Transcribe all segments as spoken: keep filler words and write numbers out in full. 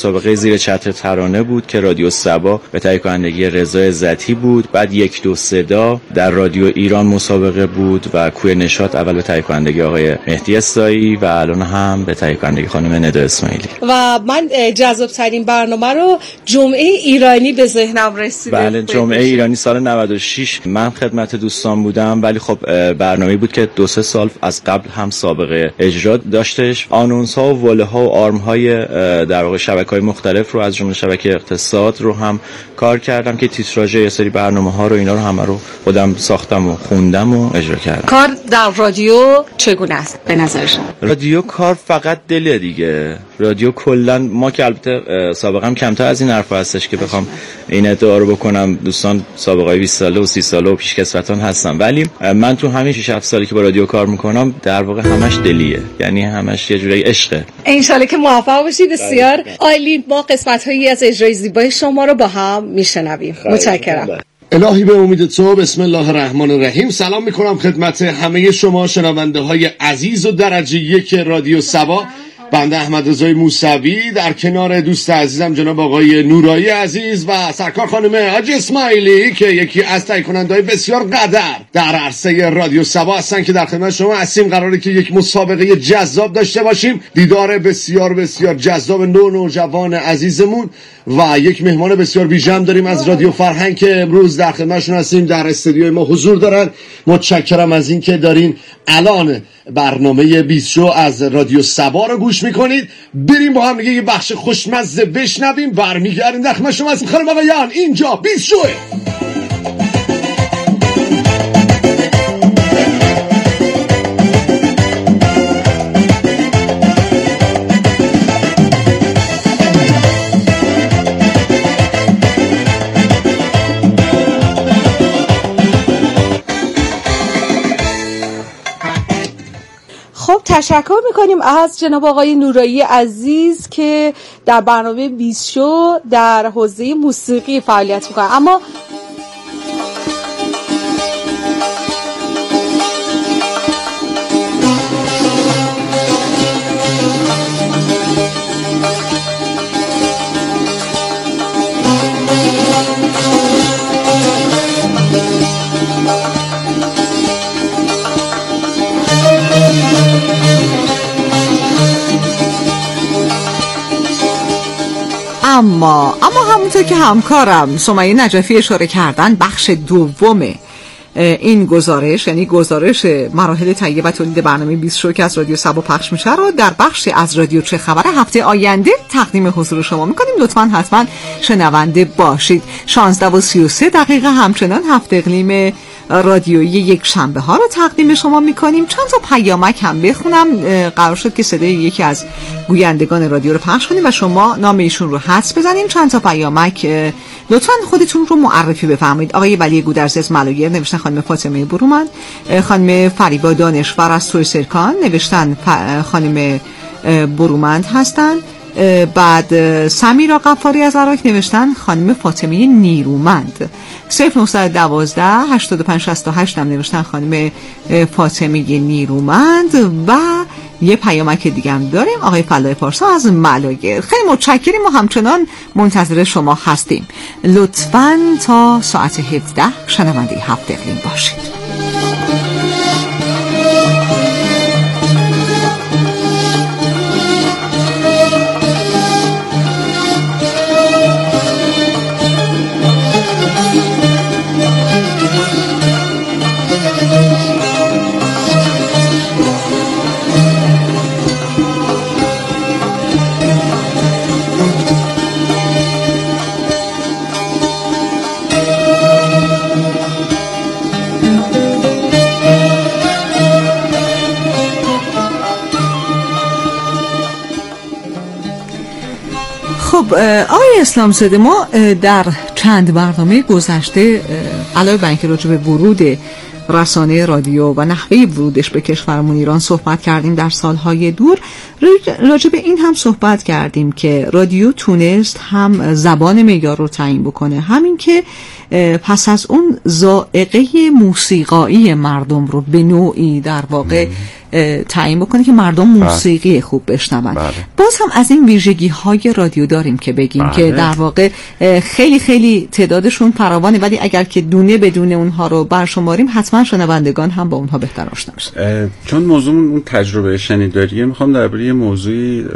مسابقه زیر چتر ترانه بود که رادیو سبا به تهیه کنندگی رضا عزتی بود. بعد یک دو صدا در رادیو ایران مسابقه بود و کوی نشاط اول به تهیه کنندگی آقای مهدی استایی و الان هم به تهیه کنندگی خانم ندا اسماعیلی. و من جذاب ترین برنامه رو جمعه ایرانی به ذهنم رسیده. بله، جمعه ایرانی سال نود و شش من خدمت دوستان بودم، ولی خب برنامه‌ای بود که دو سه سال از قبل هم سابقه اجرا داشتش. آنونس ها و واله ها و آرم های در واقع شبکه‌های مختلف رو از جمله شبکه اقتصاد رو هم کار کردم که تیتراژ یه سری برنامه‌ها رو اینا رو همه رو خودم ساختم و خوندم و اجرا کردم. کار در رادیو چگونه است به نظر شما؟ رادیو کار فقط دله دیگه. رادیو کلا ما که البته سابقه هم کمتر از این حرفا هستش که بخوام این ادعا رو بکنم، دوستان سابقه بیست ساله و سی ساله و پیشکسوتان هستن، ولی من تو همین شش هفت سالی که با رادیو کار میکنم در واقع همش دلیه، یعنی همش یه جوری عشقه. ان شاءالله که موفق باشید. بسیار عالی. ما قسمت‌هایی از اجرای زیبای شما رو با هم میشنویم. متشکرم. الهی به امید تو. بسم الله الرحمن الرحیم. سلام میکنم خدمت همه شما شنونده های عزیز و درجه یک رادیو سبا. بنده احمد رضای موسوی در کنار دوست عزیزم جناب آقای نورایی عزیز و سرکار خانم حاجی اسماعیلی که یکی از تهیه کننده‌های بسیار قدر در عرصه رادیو سبا هستن که در خدمت شما هستیم. قراره که یک مسابقه جذاب داشته باشیم، دیدار بسیار بسیار جذاب نو نوجوان عزیزمون و یک مهمان بسیار ویژه هم داریم از رادیو فرهنگ که امروز در خدمتشون هستیم، در استودیوی ما حضور دارن. متشکرم از این که دارین الان برنامه بیست شو از رادیو سبا رو گوش میکنید. بریم با هم دیگه یه بخش خوشمزه بشنویم، برمیگردیم در خدمت شما هستیم. خانم آقایان اینجا بیست شو. خب تشکر میکنیم از جناب آقای نورایی عزیز که در برنامه بیست شو در حوزه موسیقی فعالیت میکنن. اما اما اما همونطور که همکارم سمیه نجفی اشاره کردن، بخش دوم این گزارش، یعنی گزارش مراحل تهیه و تولید برنامه بیست شو که از رادیو سبا پخش میشه رو در بخش از رادیو چه خبره هفته آینده تقدیم حضور شما میکنیم. لطفاً حتما شنونده باشید. شانزده و سی و سه دقیقه همچنان هفت اقلیم رادیویی یک شنبه ها رو تقدیم شما میکنیم. چند تا پیامک هم بخونم. قرار شد که صدای یکی از گویندگان رادیو رو پخش کنیم و شما نام ایشون رو حدس بزنیم. چند تا پیامک لطفاً خودتون رو معرفی بفرمایید. آقای ولی گودرز از ملایر نوشتن خانم فاطمه برومند، خانم فریبا دانشور از توی سرکان نوشتن خانم برومند هستن. بعد سمیرا قفاری از عراق نوشتن خانم فاطمه نیرومند. صفر نهصد و دوازده هشتاد و پنج شصت و هشت هم نوشتن خانم فاطمه نیرومند. و یه پیامک دیگه هم داریم آقای فلاح پارسا از ملایر. خیلی متشکریم، ما همچنان منتظر شما هستیم. لطفاً تا ساعت هفده شنونده هفت اقلیم باشید. خب آقای اسلام زاده، ما در چند برنامه گذشته علاوه بر اینکه راجع به ورود رسانه رادیو و نحوه ورودش به کشورمون ایران صحبت کردیم در سالهای دور، راجع به این هم صحبت کردیم که رادیو تونست هم زبان معیار رو تعیین بکنه، همین که پس از اون ذائقه موسیقایی مردم رو به نوعی در واقع تعیین بکنه که مردم موسیقی خوب بشنون. بله. باز هم از این ویژگی های رادیو داریم که بگیم بله. که در واقع خیلی خیلی تعدادشون فراوانه، ولی اگر که دونه بدون اونها رو برشماریم حتما شنوندگان هم با اونها بهتر آشنا میشن. چون موضوع اون تجربه شنیداریه، میخوام درباره یه موضوعی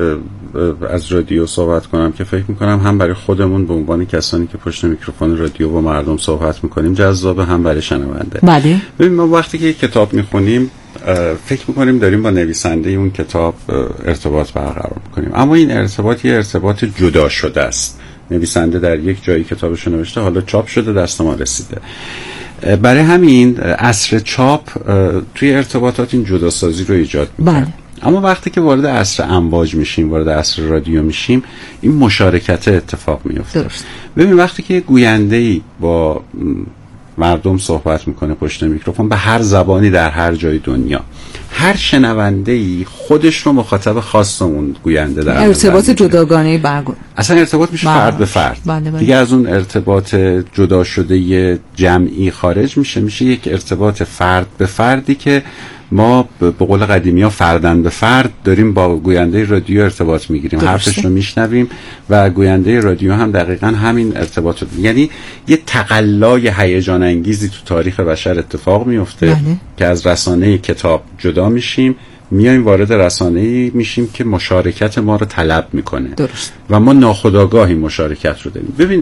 از رادیو صحبت کنم که فکر میکنم هم برای خودمون به عنوان کسانی که پشت میکروفون رادیو با مردم صحبت میکنیم جذاب، هم برای شنونده. بله. ببین ما وقتی که یک کتاب میخونیم فکر میکنیم داریم با نویسنده اون کتاب ارتباط برقرار میکنیم، اما این ارتباط یه ارتباط جدا شده است. نویسنده در یک جایی کتابش رو نوشته، حالا چاپ شده، دست ما رسیده. برای همین عصر چاپ توی ارتباطات این جداسازی رو ایجاد میکنه. بله. اما وقتی که وارد عصر امواج میشیم، وارد عصر رادیو میشیم، این مشارکت اتفاق میفته. درست. ببین وقتی که گوینده‌ای با مردم صحبت میکنه پشت میکروفون به هر زبانی در هر جای دنیا، هر شنونده‌ای خودش رو مخاطب خاص اون گوینده در ارتباط جداگانه برگزار، اصلا ارتباط میشه فرد به فرد. بله بله. دیگه از اون ارتباط جدا شده جمعی خارج میشه، میشه یک ارتباط فرد به فردی که ما به قول قدیمی ها فردن به فرد داریم با گوینده رادیو ارتباط میگیریم، حرفش رو میشنویم و گوینده رادیو هم دقیقاً همین ارتباط رو، یعنی یه تقلای هیجان انگیزی تو تاریخ بشر اتفاق میفته. بله. که از رسانه کتاب جدا میشیم، میایم وارد رسانه‌ای میشیم که مشارکت ما رو طلب میکنه. درست. و ما ناخودآگاهی مشارکت رو داریم. ببین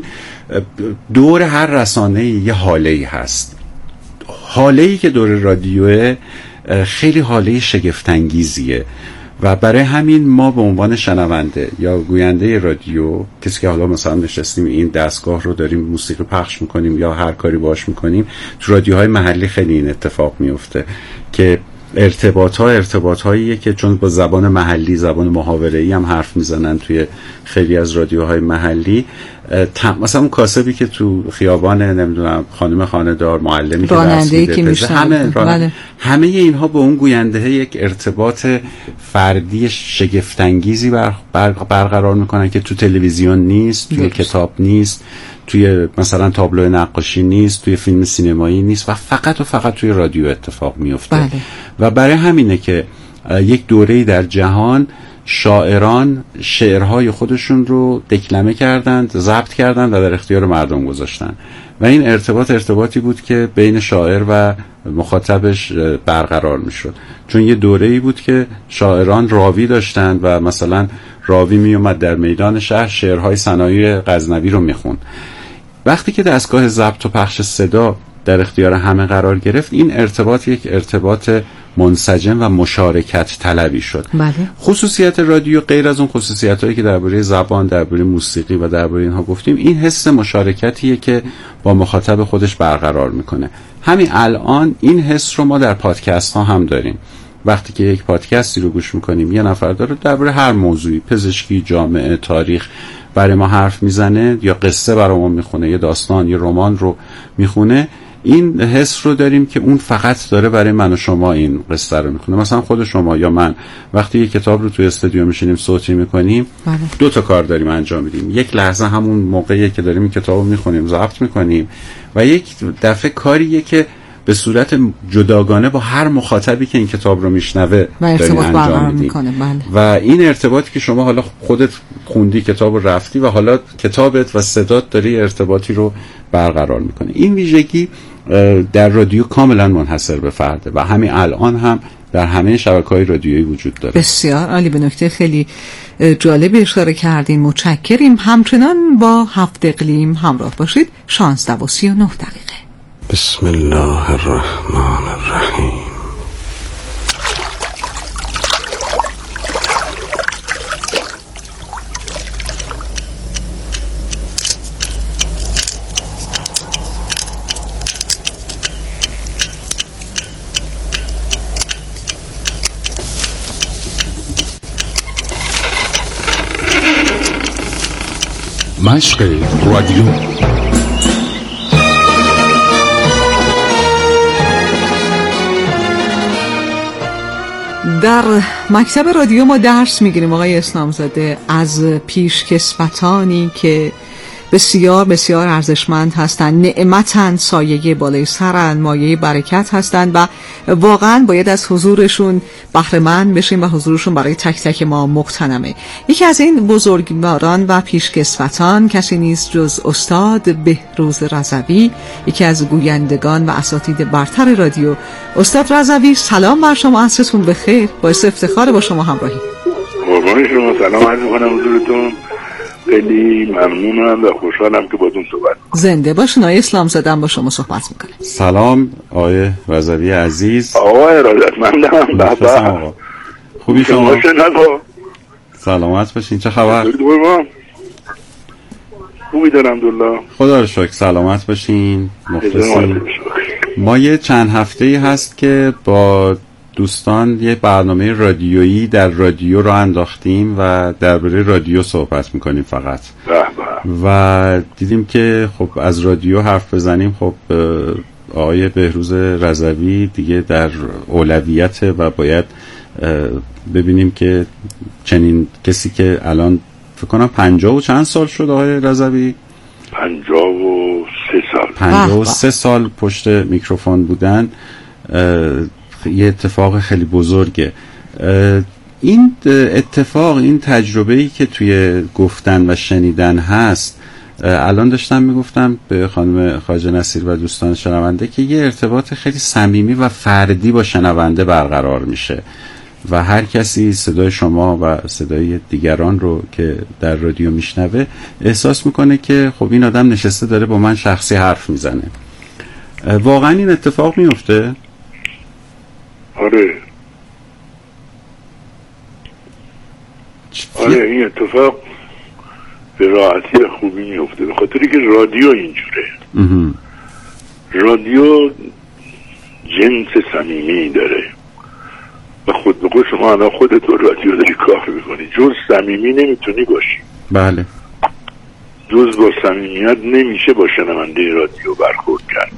دور هر رسانه‌ای یه حاله‌ای هست. حاله‌ای که دور رادیوه خیلی حاله شگفت‌انگیزیه و برای همین ما به عنوان شنونده یا گوینده رادیو، کسی که حالا مثلا نشستیم این دستگاه رو داریم موسیقی پخش میکنیم یا هر کاری باش میکنیم، تو رادیوهای محلی خیلی این اتفاق میفته که ارتباط ها ارتباط هاییه که چون با زبان محلی، زبان محاوره‌ای هم حرف میزنن توی خیلی از رادیوهای محلی، مثلا اون کاسبی که تو خیابان نمیدونم خانم خانه‌دار، معلمی که درس میده، همه بله. همه اینها با اون گوینده یک ارتباط فردی شگفت انگیزی بر برقرار میکنن که تو تلویزیون نیست، توی کتاب نیست، توی مثلا تابلو نقاشی نیست، توی فیلم سینمایی نیست و فقط و فقط توی رادیو اتفاق میفته. بله. و برای همینه که یک دوره‌ای در جهان شاعران شعرهای خودشون رو دکلمه کردند، ضبط کردند و در اختیار مردم گذاشتن و این ارتباط ارتباطی بود که بین شاعر و مخاطبش برقرار میشد، چون یه دوره‌ای بود که شاعران راوی داشتند و مثلا راوی می اومد در میدان شهر شعرهای صنایع غزنوی رو میخوند. وقتی که دستگاه ضبط و پخش صدا در اختیار همه قرار گرفت، این ارتباط یک ارتباط منسجم و مشارکت طلبی شد. بله. خصوصیت رادیو غیر از اون خصوصیتایی که درباره زبان، درباره موسیقی و درباره اینها گفتیم، این حس مشارکتیه که با مخاطب خودش برقرار میکنه. همین الان این حس رو ما در پادکست ها هم داریم. وقتی که یک پادکستی رو گوش میکنیم، یه نفر داره درباره هر موضوعی، پزشکی، جامعه، تاریخ برای ما حرف میزنه یا قصه برامون میخونه، یا داستان یا رمان رو میخونه، این حس رو داریم که اون فقط داره برای من و شما این قصه رو میخونه. مثلا خود شما یا من وقتی یک کتاب رو توی استودیو میشینیم صوتی میکنیم، بله. دو تا کار داریم انجام میدیم. یک لحظه همون موقعی که داریم این کتاب رو میخونیم ضبط میکنیم و یک دفعه کاریه که به صورت جداگانه با هر مخاطبی که این کتاب رو میشنوه داریم انجام میدیم. بله. و این ارتباطی که شما حالا خودت خوندی کتاب رو رفتی و حالا کتابت و صدات داری ارتباطی رو برقرار میکنه. این ویژگی در رادیو کاملا منحصر به فرده و همین الان هم در همه شبکه‌های رادیویی وجود داره. بسیار عالی، به نکته خیلی جالب اشاره کردین، متشکریم. همچنان با هفت اقلیم همراه باشید. شانزده و سی و نه دقیقه. بسم الله الرحمن الرحیم. مشق رادیو. در مکتب رادیو ما درس میگیریم آقای اسلامزاده از پیشکسوتانی که بسیار بسیار ارزشمند هستند، نعمتن، سایه بالای سرن، مایه برکت هستند و واقعا باید از حضورشون بهره مند بشیم و حضورشون برای تک تک ما مغتنمه. یکی از این بزرگواران و پیشکسوتان کسی نیست جز استاد بهروز رضوی، یکی از گویندگان و اساتید برتر رادیو. استاد رضوی سلام بر شما، عصرتون بخیر، باعث افتخار با شما همراهی. قربان شما، سلام عرض می‌کنم حضورتون. خیلی ممنونم و خوشحالم که باهاتون صحبت کنم. زنده باشین. آقای اسلام زدم با شما صحبت می‌کنه. سلام آقای رضوی عزیز. آقای ارادتمندم. بابا خوبی شما؟ شما سلامت باشین. چه خبر؟ خوبی دارم الحمدلله. خدا رو شکر. سلامت باشین. مخلصیم. ما یه چند هفته‌ای هست که با دوستان یه برنامه رادیویی در رادیو رو انداختیم و درباره رادیو صحبت میکنیم فقط و دیدیم که خب از رادیو حرف بزنیم، خب آقای بهروز رضوی دیگه در اولویت و باید ببینیم که چنین کسی که الان فکر کنم پنجاه و چند سال شد آقای رضوی؟ پنجاه و سه سال پنجاه و سه سال پشت میکروفون بودن. یه اتفاق خیلی بزرگه. این اتفاق، این تجربه‌ای که توی گفتن و شنیدن هست، الان داشتم میگفتم به خانم خواجه نصیر و دوستان شنونده که یه ارتباط خیلی صمیمی و فردی با شنونده برقرار میشه و هر کسی صدای شما و صدای دیگران رو که در رادیو میشنوه احساس میکنه که خب این آدم نشسته داره با من شخصی حرف میزنه. واقعا این اتفاق میفته؟ آره آره این اتفاق به راحتی خوبی میفته، به خاطری که رادیو اینجوره. رادیو جنس صمیمی داره و خود به خود شما الان خودت رو رادیو داری کار میکنی، جز صمیمی نمیتونی باشی. بله، جز با صمیمیت نمیشه با شنونده رادیو برخورد کرد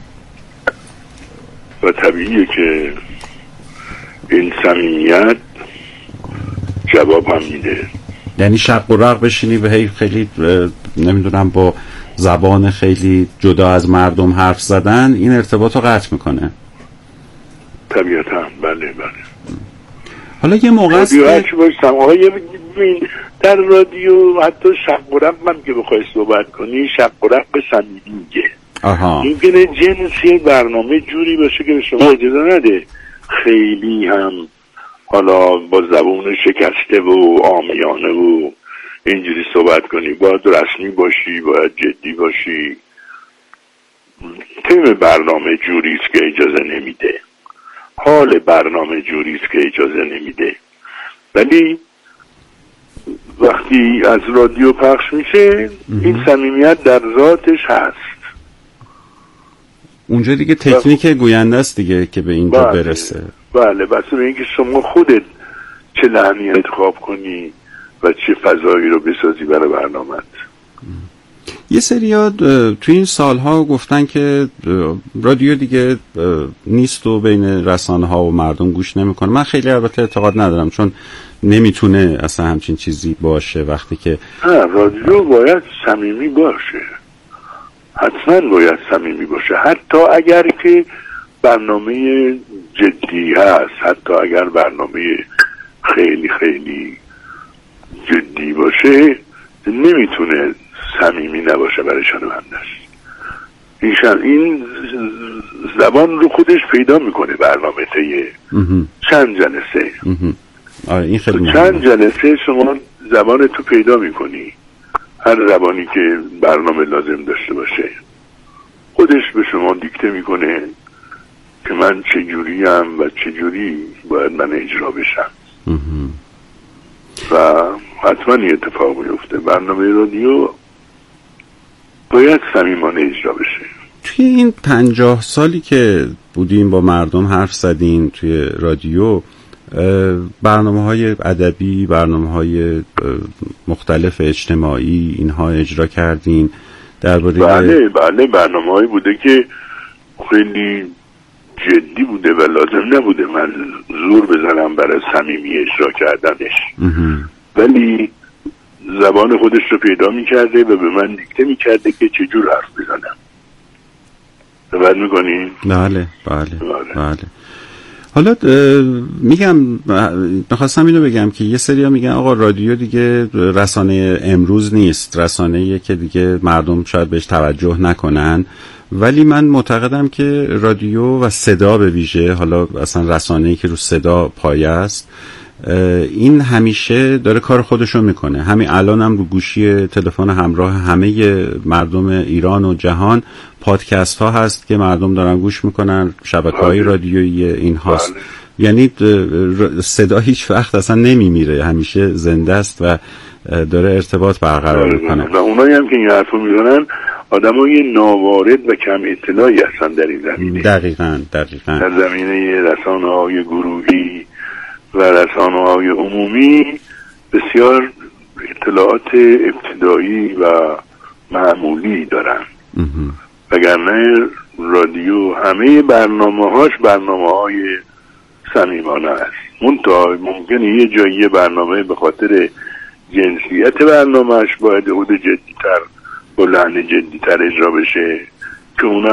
و طبیعیه که این صمیمیت جواب هم میده. یعنی شق و رق بشینی و هی خیلی نمیدونم با زبان خیلی جدا از مردم حرف زدن این ارتباط رو قطع میکنه. طبیعتا بله بله. حالا یه موقع است که در رادیو حتی شق و رق هم که بخوای صحبت کنی شق و رق صمیمیه. آها. ممکنه جنسی برنامه جوری باشه که شما اجازه نده خیلی هم حالا با زبون شکسته و عامیانه و اینجوری صحبت کنی. باید رسمی باشی، باید جدی باشی. تیم برنامه جوریست که اجازه نمیده، حال برنامه جوریست که اجازه نمیده. ولی وقتی از رادیو پخش میشه این صمیمیت در ذاتش هست. اونجا دیگه تکنیک گوینده است دیگه که به اینجا بله برسه. بله، بس به اینکه شما خودت چه لحنی انتخاب کنی و چه فضایی رو بسازی برای برنامه‌ت. یه سری‌ها تو این سالها گفتن که رادیو دیگه نیست و بین رسانه‌ها و مردم گوش نمی‌کنه. من خیلی البته اعتقاد ندارم، چون نمیتونه اصلا همچین چیزی باشه وقتی که نه، رادیو باید صمیمی باشه، حتما باید صمیمی باشه، حتی اگر که برنامه جدی هست، حتی اگر برنامه خیلی خیلی جدی باشه نمیتونه صمیمی نباشه برای شنوندش. این این زبان رو خودش پیدا میکنه برنامه طی چند جلسه. آره این خیلی چند جلسه شما زبان تو پیدا میکنی، هر زبانی که برنامه لازم داشته باشه خودش به شما دیکته میکنه که من چجوری هم و چجوری باید من اجرا بشم و حتما این اتفاق میفته. برنامه رادیو باید صمیمانه اجرا بشه. توی این پنجاه سالی که بودیم با مردم حرف زدین توی رادیو، برنامه های ادبی، برنامه های مختلف اجتماعی اینها اجرا کردین درباره؟ بله بله، برنامه هایی بوده که خیلی جدی بوده و لازم نبوده من زور بزنم برای صمیمی اجرا کردنش، ولی زبان خودش رو پیدا میکرده و به من دیکته میکرده که چجور حرف بزنم. دقت میکنی؟ بله بله بله. حالا میگم میخواستم اینو بگم که یه سریا میگن آقا رادیو دیگه رسانه امروز نیست، رسانه‌ایه که دیگه مردم شاید بهش توجه نکنن، ولی من معتقدم که رادیو و صدا به ویژه، حالا اصلا رسانه‌ای که رو صدا پایه است، این همیشه داره کار خودشو میکنه. همین الان هم رو گوشی تلفن همراه همه مردم ایران و جهان پادکست ها هست که مردم دارن گوش میکنن، شبکه‌های رادیویی این هاست. یعنی صدا هیچ وقت اصلا نمیمیره، همیشه زنده است و داره ارتباط برقرار میکنه. و اونایی هم که این حرفو میزنن آدمای ناوارد و کم اطلاعی هستن در این زمینه. دقیقاً دقیقاً در زمینه رسانه‌های گروهی و رسانه‌های عمومی بسیار اطلاعات ابتدایی و معمولی دارن، وگرنه رادیو همه برنامه‌هاش برنامه‌های صمیمانه است. منتها ممکنه یه جایی برنامه به خاطر جنسیت برنامه‌اش باید عود جدی‌تر و لحن جدی‌تر اجرا بشه که اونم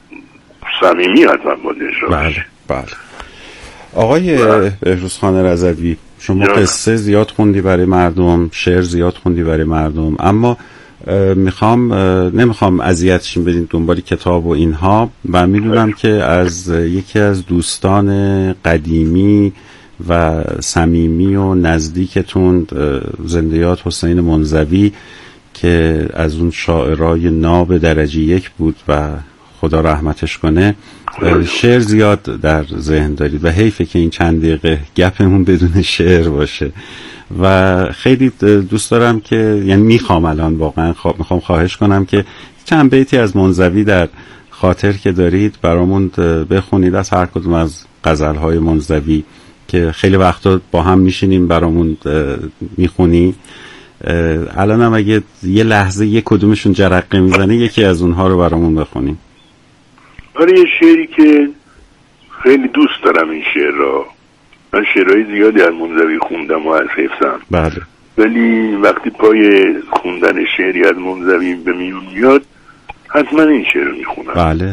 صمیمی حتما باید اجرا بشه. بله بله. آقای بهروزخان رضوی، شما قصه زیاد خوندی برای مردم، شعر زیاد خوندی برای مردم، اما میخوام نمیخوام اذیتشون بدین دنبال کتاب و اینها، و میدونم که از یکی از دوستان قدیمی و صمیمی و نزدیکتون زنده‌یاد حسین منزوی که از اون شاعرای ناب درجه یک بود و خدا رحمتش کنه، شعر زیاد در ذهن دارید و حیفه که این چند دقیقه گپمون بدون شعر باشه و خیلی دوست دارم که یعنی میخوام الان واقعا خواب میخوام خواهش کنم که چند بیتی از منزوی در خاطر که دارید برامون بخونید، از هر کدوم از غزلهای منزوی که خیلی وقتا با هم میشینیم برامون میخونی. الان هم اگه یه لحظه یک کدومشون جرقه میزنه یکی از اونها رو برامون بخونیم. آره، یه شعری که خیلی دوست دارم این شعر را، من شعرهای زیادی از منزوی خوندم و از حفظم. بله. ولی وقتی پای خوندن شعری از منزوی به میون میاد حتما این شعر رو میخونم. بله.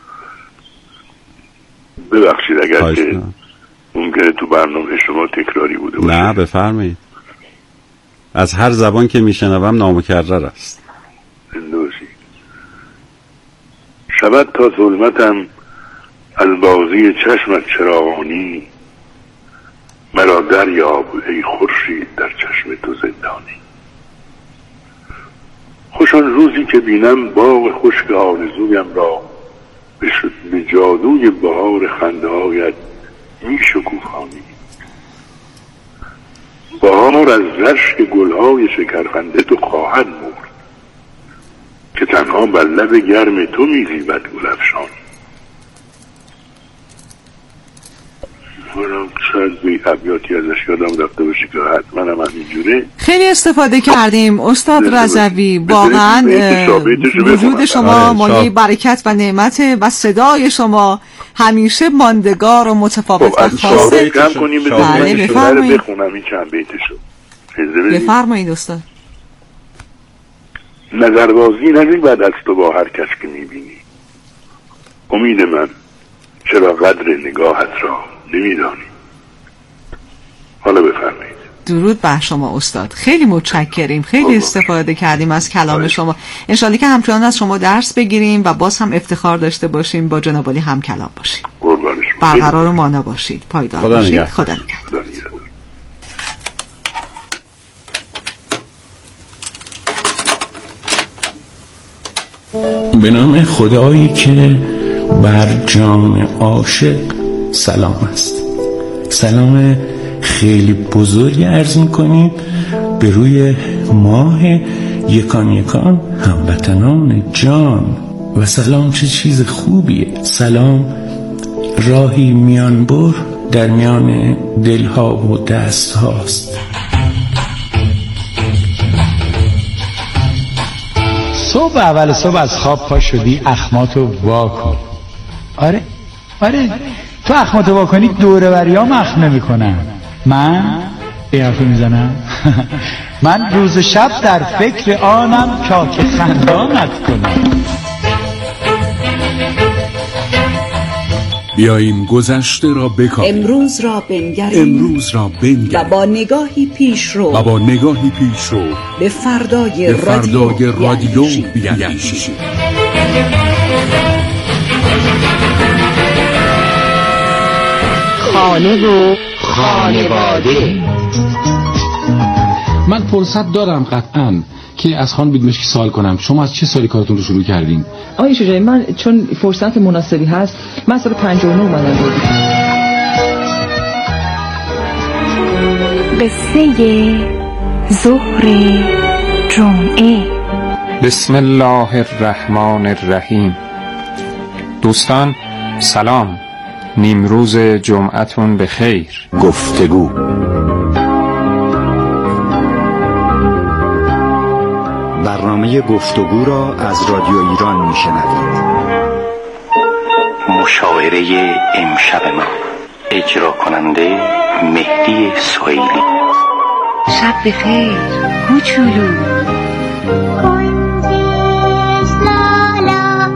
ببخشید اگر که ممکنه تو برنامه شما تکراری بوده باشه. نه بفرمایید، از هر زبان که میشنوم نامکرر است. زندوشی شود تا ظلمتم از بازی چشمت چراغانی، مرا دریاب ای خورشید در چشم تو زندانی. خوش آن روزی که بینم باغ خشک آرزویم را به جادوی بهار خنده‌هایت می شکوفانی. بهار از رشک گلهای شکرخنده تو خواهد مرد که تنها بر لب گرم تو می‌زیبد گلفشانی. من شاید بی ابیاتی ازش یادم رفته باشه که حتما هم همینجوره. خیلی استفاده کردیم استاد رضوی، واقعا وجود شما مایه برکت و نعمت و صدای شما همیشه ماندگار و متفاوت و خاصه. کم کنیم بله بفرمایید. بخونم این چند بیتشو. بفرمایید استاد. نظربازی نمی بعد از تو با هر کس که میبینی، امید من چرا قدر نگاهت را نمیدانی. حالا بفرمایید. درود بر شما استاد، خیلی متشکریم، خیلی استفاده کردیم از کلام شما. انشالله که همچنان از شما درس بگیریم و باز هم افتخار داشته باشیم با جناب عالی هم کلام باشیم. برقرار و مانا باشید، پایدار خدا باشید. نگهدار. خدا نگهدار. به نام خدایی که بر جان عاشق سلام است. سلام خیلی بزرگی عرض می‌کنیم به روی ماه یکان یکان هموطنان جان. و سلام چه چیز خوبیه. سلام راهی میان بر در میان دلها و دست هاست. صبح اول صبح از خواب پا شدی، اخماتو وا کن. آره آره تو اخماتو وا کنی دوره بریا مخم نمی کنن. من این حرفو میزنم من روز و شب در فکر آنم که خندانت کنم. بیاییم گذشته را بکاهیم، امروز را بنگریم، امروز را بنگریم و با نگاهی پیش رو و با نگاهی پیش رو به فردای به فردای رادیو, رادیو بیاندیشیم. بیاندیشیم. خانه و خانواده. من فرصت دارم قطعاً که از خان بیدمشکی سوال کنم شما از چه سالی کارتون رو شروع کردین؟ آقای شجاعی، من چون فرصت مناسبی هست من سال پنجاه و نه اومدم بود. قصه ظهر جمعه. بسم الله الرحمن الرحیم. دوستان سلام، نیمروز جمعتون به خیر. گفتگو برنامه گفتگو را از رادیو ایران میشنوید. مشاوره امشب ما، اجرا کننده مهدی سهیلی. شب بخیر کوچولو. کنجش لالا،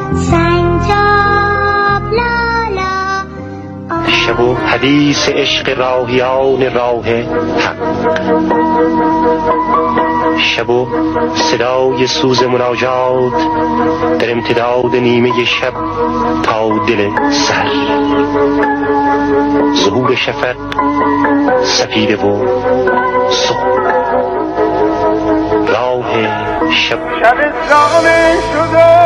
سنجاب لالا. شب و حدیث عشق راهیان راه حق، شب و صدای سوز مناجات در امتداد نیمه شب تا دل سر، ظهور شفق سپیده و صبح، راه شب. شب زانه شده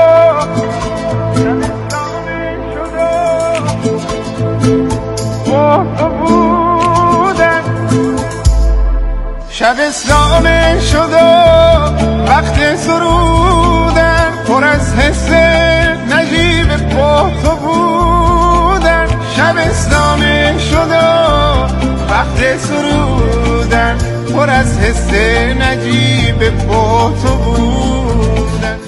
شبستانه شده وقت سرودن، پر از حس نجیب پختو بودن. شبستانه شده وقت سرودن، پر از حس نجیب پختو بودن.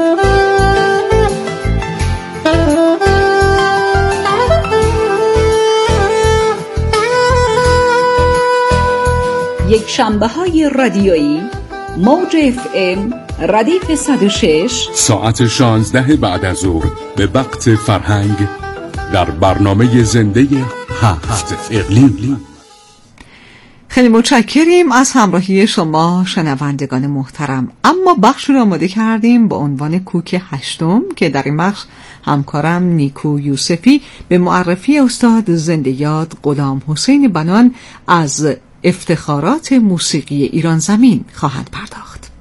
یک شنبه های رادیویی موج اف ام ردیف صد و شش ساعت شانزده بعد از ظهر به وقت فرهنگ در برنامه زنده هفت اقلیم. خیلی متشکریم از همراهی شما شنوندگان محترم. اما بخش رو آماده کردیم با عنوان کوک هشتم که در این بخش همکارم نیکو یوسفی به معرفی استاد زنده یاد غلام حسین بنان از افتخارات موسیقی ایران زمین خواهد پرداخت.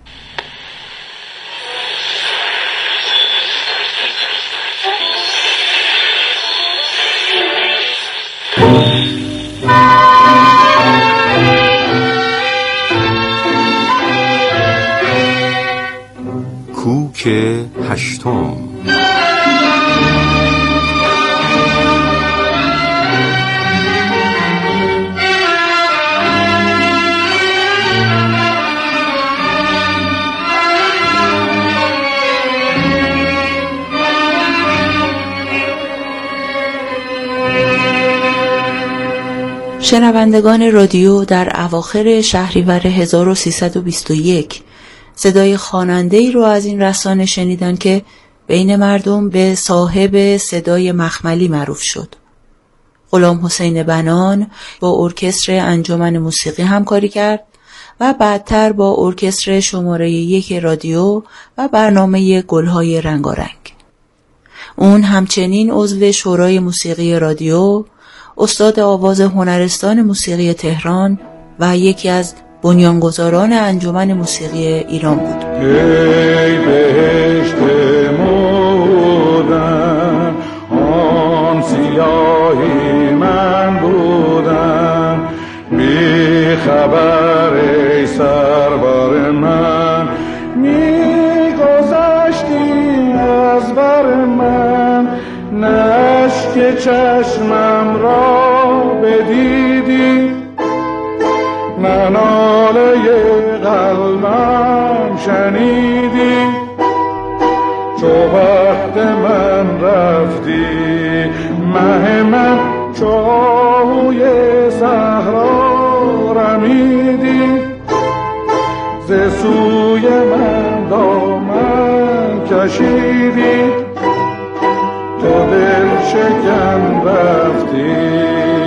کوک هشتم. شنوندگان رادیو، در اواخر شهریور هزار و سیصد و بیست و یک صدای خواننده‌ای رو از این رسانه شنیدن که بین مردم به صاحب صدای مخملی معروف شد. غلام حسین بنان با ارکستر انجمن موسیقی همکاری کرد و بعدتر با ارکستر شماره یک رادیو و برنامه گلهای رنگارنگ. اون همچنین عضو شورای موسیقی رادیو، استاد آواز هنرستان موسیقی تهران و یکی از بنیانگذاران انجمن موسیقی ایران بود. ای بهشت مردم، آن سیاهی من بودم، بی خبر ای سربار من، می گذشتی از بر من، نشک چشمم را بدیدی، نناله قلبم شنیدی، چو وقت من رفتی مه من، چو آهوی صحرا رمیدی، سوی من دامن کشیدی تو دل شکن رفتی.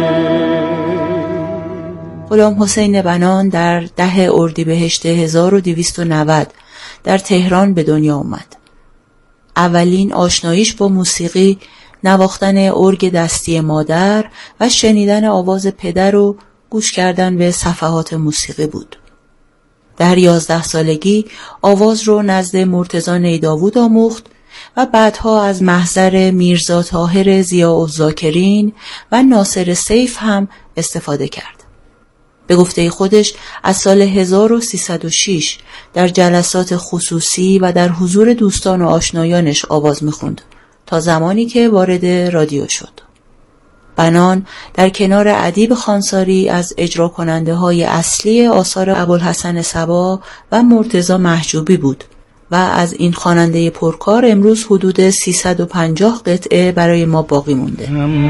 غلام حسین بنان در ده اردیبهشت هزار و دویست و نود در تهران به دنیا آمد. اولین آشناییش با موسیقی نواختن ارگ دستی مادر و شنیدن آواز پدر و گوش کردن به صفحات موسیقی بود. در یازده سالگی آواز رو نزد مرتضی نیداود آموخت و بعدها از محضر میرزا طاهر ضیاءالذاکرین و ناصر سیف هم استفاده کرد. به گفته خودش از سال هزار و سیصد و شش در جلسات خصوصی و در حضور دوستان و آشنایانش آواز میخوند تا زمانی که وارد رادیو شد. بنان در کنار ادیب خانساری از اجرا کننده های اصلی آثار ابوالحسن صبا و مرتضی محجوبی بود و از این خواننده پرکار امروز حدود سیصد و پنجاه قطعه برای ما باقی مونده.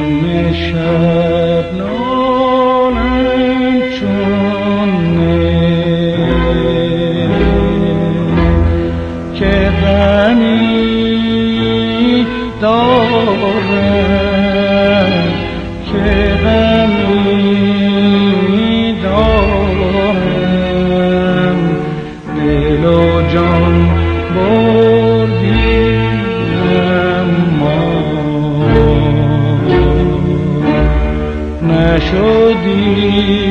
که غمی دارم که غمی دارم دل و جان بردی اما نشدی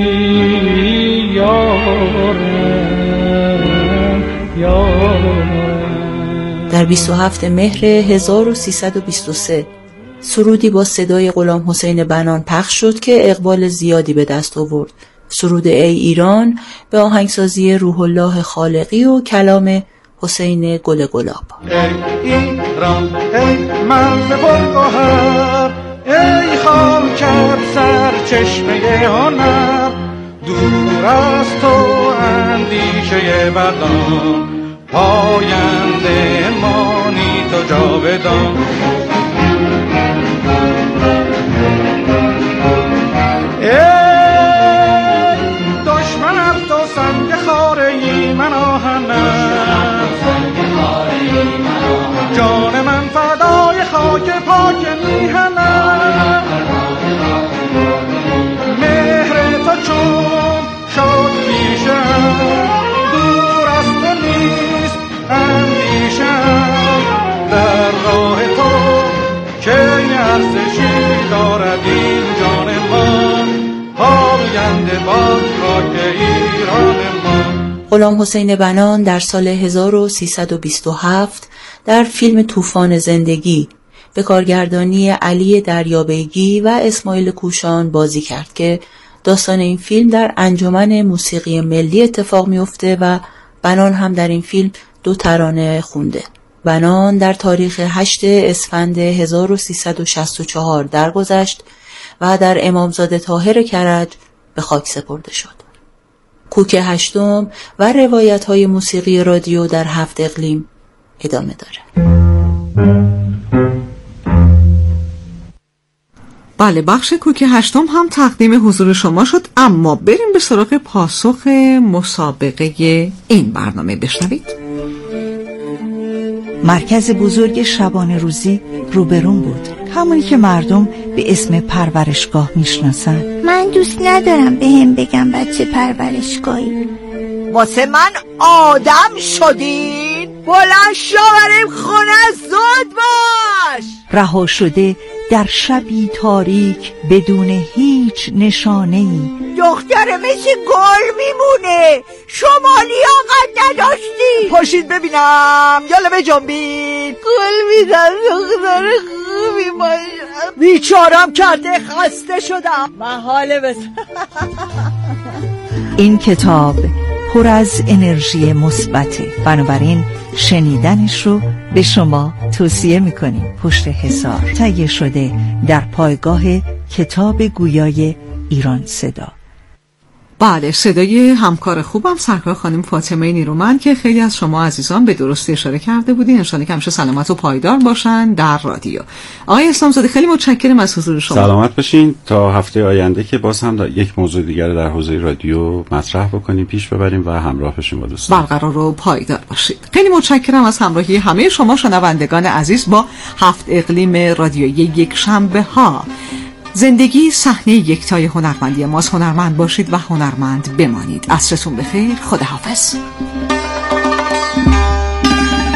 یارم یارم. در بیست و هفتم مهر هزار و سیصد و بیست و سه سرودی با صدای غلام حسین بنان پخش شد که اقبال زیادی به دست آورد. سرود ای ایران به آهنگسازی روح الله خالقی و کلام حسین گل گلاب. ای ایران ای مرز پرگوهر ای خاکت سرچشمه هنر دور از تو اندیشه بدان پاینده مانی تو جاودان. ای دشمن از تو سنگ خاره من آهنم جان من فدای خاک پاک میهنم مهر تو چون شد پیشم دور از تو نیست اندیشم در راه تو که ارزشی دارد این جان من پاینده باد خاک ایران من. غلام حسین بنان در سال هزار و سیصد و بیست و هفت در فیلم طوفان زندگی به کارگردانی علی دریابیگی و اسماعیل کوشان بازی کرد که داستان این فیلم در انجمن موسیقی ملی اتفاق میفته و بنان هم در این فیلم دو ترانه خونده. بنان در تاریخ هشتم اسفند هزار و سیصد و شصت و چهار درگذشت و در امامزاده طاهر کرج به خاک سپرده شد. کوک هشتم و روایت‌های موسیقی رادیو در هفت اقلیم ادامه داره. بله، بخش کوک هشتم هم تقدیم حضور شما شد، اما بریم به سراغ پاسخ مسابقه این برنامه. بشنوید. مرکز بزرگ شبانه روزی روبرون بود، همونی که مردم به اسم پرورشگاه میشناسن. من دوست ندارم به هم بگم بچه پرورشگاهی. واسه من آدم شدین؟ بلند شو بریم خونه، زود باش. رها شده در شبی تاریک بدون هیچ نشانه‌ای، دختره مثل گل میمونه، شمالی آقا نداشتی؟ پاشید ببینم، یالا بجنبید. گل میدن دختر خوبی باشه. بیچارم کرده، خسته شدم. محاله بس. این کتاب پر از انرژی مثبته، بنابراین شنیدنش رو به شما توصیه میکنیم. پشت حصار تهیه شده در پایگاه کتاب گویای ایران صدا. بله، صدای همکار خوبم سرکار خانم فاطمه نیرومند که خیلی از شما عزیزان به درستی اشاره کرده بودین. ان شاءالله که همیشه سلامت و پایدار باشن در رادیو. آقای اسلامزاده خیلی متشکرم از حضور شما. سلامت باشین تا هفته آینده که باز هم یک موضوع دیگر در حوزه رادیو مطرح بکنیم، پیش ببریم و همراه باشیم با دوستان. برقرار و پایدار باشید. خیلی متشکرم از همراهی همه شما شنوندگان عزیز با هفت اقلیم رادیویی یک شنبه ها. زندگی صحنه یکتای هنرمندی ماست. هنرمند باشید و هنرمند بمانید. عصرتون بخیر. خداحافظ.